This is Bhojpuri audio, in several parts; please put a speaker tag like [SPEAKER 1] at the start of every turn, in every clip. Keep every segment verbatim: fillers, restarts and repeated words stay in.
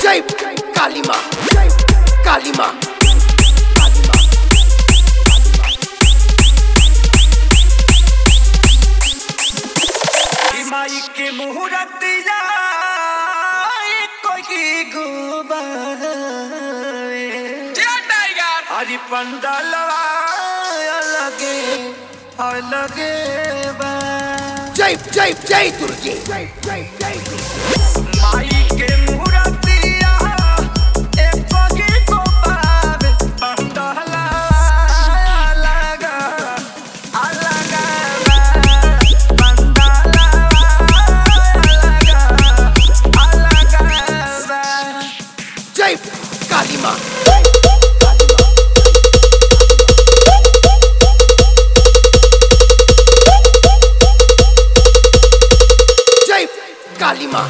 [SPEAKER 1] जय काली माँ, काली माँ।
[SPEAKER 2] माई के मुहूर्तिया कोई गुबारे हरि पंडलवा अलगे अलगे बा।
[SPEAKER 1] जय जय जय दुर्गे, जय जय जय
[SPEAKER 2] माई के मुहूर्तिया कोई गुबारे पंडलवा अलगा अलगा
[SPEAKER 1] जय काली माँ। जय काली माँ।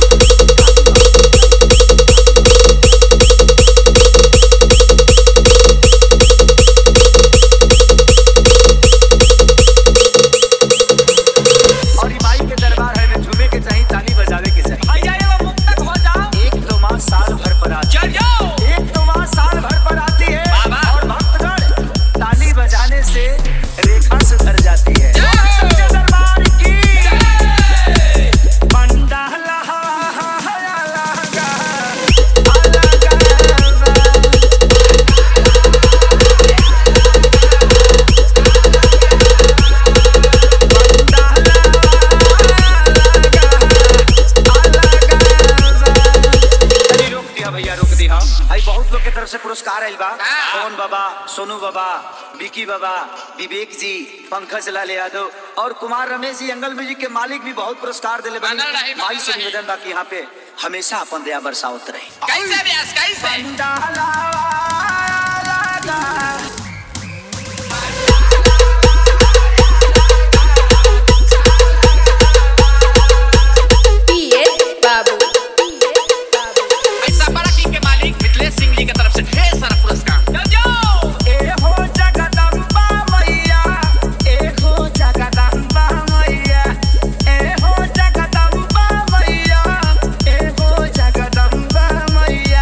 [SPEAKER 2] और माई के दरबार है में झूमे के चाहिए, ताली बजावे के चाहिए। भैया ये मुक्तक हो जाओ। एक तो माँ साल भर पर आती है, एक तो माँ साल भर पर आती है और भक्तगण ताली बजाने से रेखा सुधर जाती है। सच्चे दरबार की पंडाला अलगा भैया रोक दी। हम आई बहुत लोग के तरफ से पुरस्कार आइल बा। पवन बाबा, सोनू बाबा, विकी बाबा, विवेक जी, पंकज लाल यादव और कुमार रमेश जी अंगल म्यूजिक के मालिक भी बहुत पुरस्कार दिले बा। माई से निवेदन बा कि यहाँ पे हमेशा अपन दया बरसावत रहे।
[SPEAKER 3] कैसे व्यास कैसे
[SPEAKER 4] बाबू
[SPEAKER 3] ऐसा बड़ा टीम के मालिक मिथिलेश सिंह जी की तरफ से ढेर सारा पुरस्कार।
[SPEAKER 2] ए हो जगदम्बा मैया, ए हो जगदम्बा मैया, ए हो जगदम्बा मैया, ए हो जगदम्बा मैया।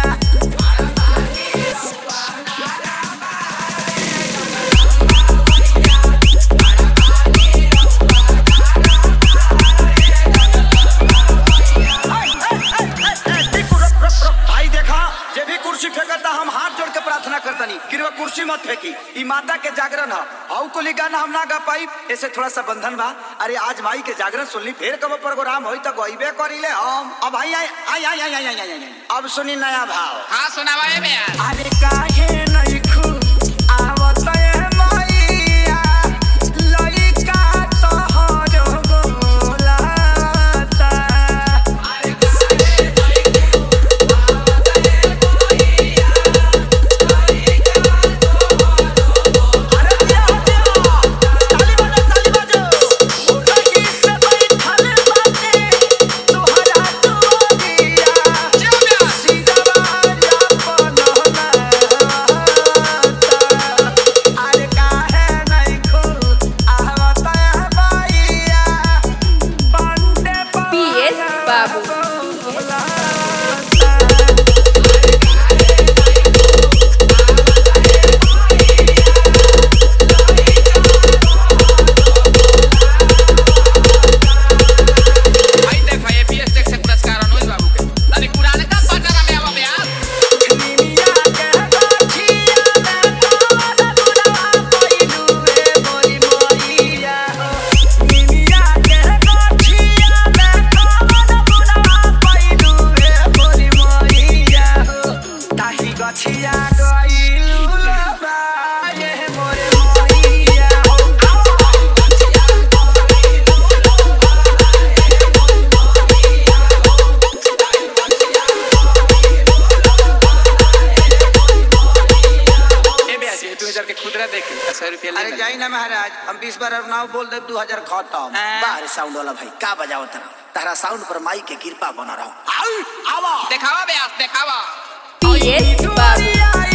[SPEAKER 2] भाई देखा जे भी कुर्सी फेंकता हम हाथ जोड़ के प्रार्थना करतनी कि वो कुर्सी मत फेंकी। ई माता के जागरण है और को गाना हम ना गा पाई, ऐसे थोड़ा सा बंधन बा। अरे आज माई के जागरण सुनली, फिर कब प्रोग्राम होई त गइबे करिले हम। अब भाई आई आई आई आई आई आई आई अब सुनी नया भाव।
[SPEAKER 3] हाँ सुनावा ए व्यास।
[SPEAKER 2] अरे काहे नहीं खू आवत है मैया, लइका तोहर बोलाता। अरे काहे नहीं खू आवत है मैया, लइका तोहर बोलाता। अरे दिया दिया ताली बजा ताली बजा। मोरा की से बैठल बाटे तोहरा दुआरिया।
[SPEAKER 3] जय व्यास।
[SPEAKER 2] सीधवा अपन अरे काहे नहीं खू आवत है मैया, पंडे
[SPEAKER 4] पीएस बाबू
[SPEAKER 3] भाई देखो ये पीएस टेक से पुरस्कार अनुज बाबू के। तनी पुराने का पटरा में आवा व्यास।
[SPEAKER 2] निमिया के गाछिया में कमल गुलाब कइलुए मोरी मैया हो। निमिया के गाछिया में कमल गुलाब कइलुए मोरी मैया हो। ताही गाछिया गइलु लबा ये मोरे मैया हो।
[SPEAKER 3] ए व्यास ये दो हज़ार के खुदरा देख सौ रुपया ले
[SPEAKER 2] अरे
[SPEAKER 3] ले।
[SPEAKER 2] जाई ना महाराज, हम बीस बार और नाव बोल दे दो हजार खत्म।
[SPEAKER 3] हाँ।
[SPEAKER 2] बाहर साउंड वाला भाई का बजाओ तरह तारा साउंड पर माई के कृपा बना रहो। आओ आवा
[SPEAKER 3] दिखावा व्यास दिखावा।
[SPEAKER 4] पीएस बाबू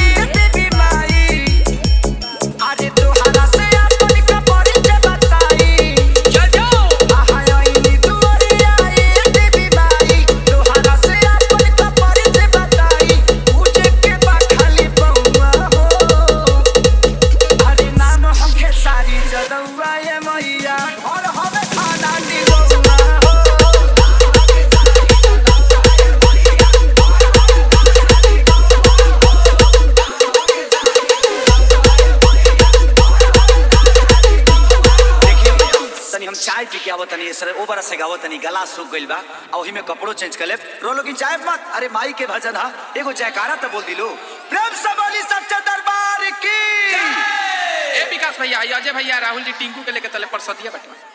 [SPEAKER 2] अरे तोहरा से अपन का परिचय बताई।
[SPEAKER 3] चल जाओ।
[SPEAKER 2] आहा आई नी दुआरिया ए देवी माई, तोहरा से अपन का परिचय बताई। दोबारा से गावो तनी गला सूख गइल बा और ओही में कपड़ो चेंज कर ले रो लोगिन चाहे मत अरे माई के भजन हा एगो जयकारा तो बोल दिलो प्रेम से बोली सच्चा दरबार की
[SPEAKER 3] ए विकास भैया अजय भैया राहुल जी टिंकू के लेके तले परसदिया बटवा